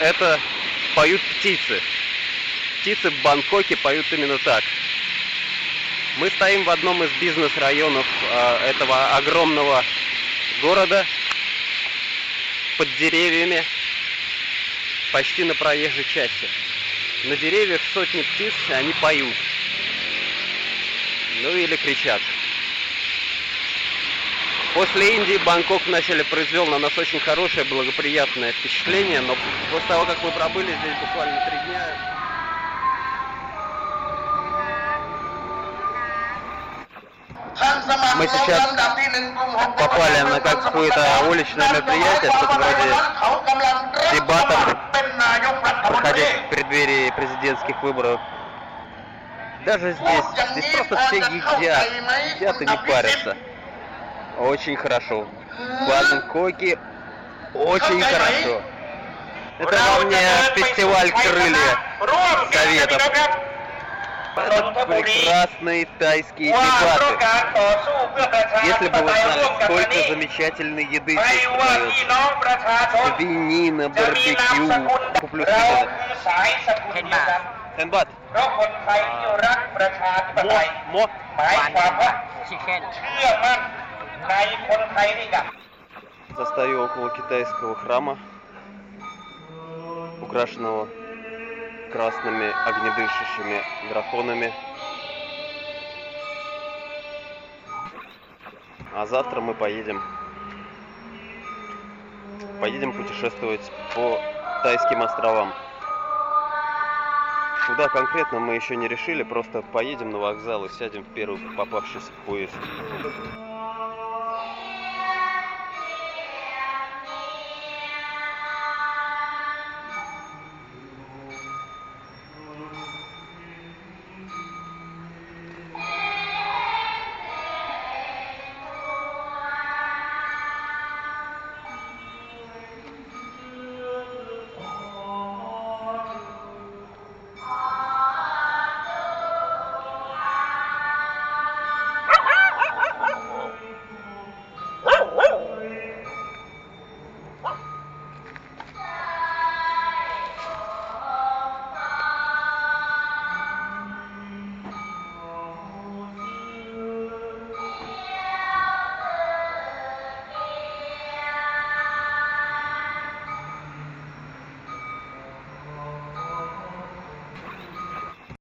это поют птицы. Птицы в Бангкоке поют именно так. Мы стоим в одном из бизнес-районов этого огромного города, под деревьями, почти на проезжей части. На деревьях сотни птиц, они поют. Ну или кричат. После Индии Бангкок вначале произвел на нас очень хорошее, благоприятное впечатление, но после того, как мы пробыли здесь буквально 3 дня... Мы сейчас попали на какое-то уличное мероприятие, что-то вроде дебатов, проходящих в преддверии президентских выборов. Даже здесь просто все едят и не парятся. Очень хорошо. В Бангкоке очень хорошо. Это вам не фестиваль крылья Советов. Это прекрасные тайские дебаты. Если бы вы знали, сколько замечательной еды здесь продается. Свинина, барбекю. Куплю свинину. Тенбат. Мо. Застаю около китайского храма, украшенного красными огнедышащими драконами. А завтра мы поедем путешествовать по Тайским островам. Куда конкретно мы еще не решили, просто поедем на вокзал и сядем в первый попавшийся поезд.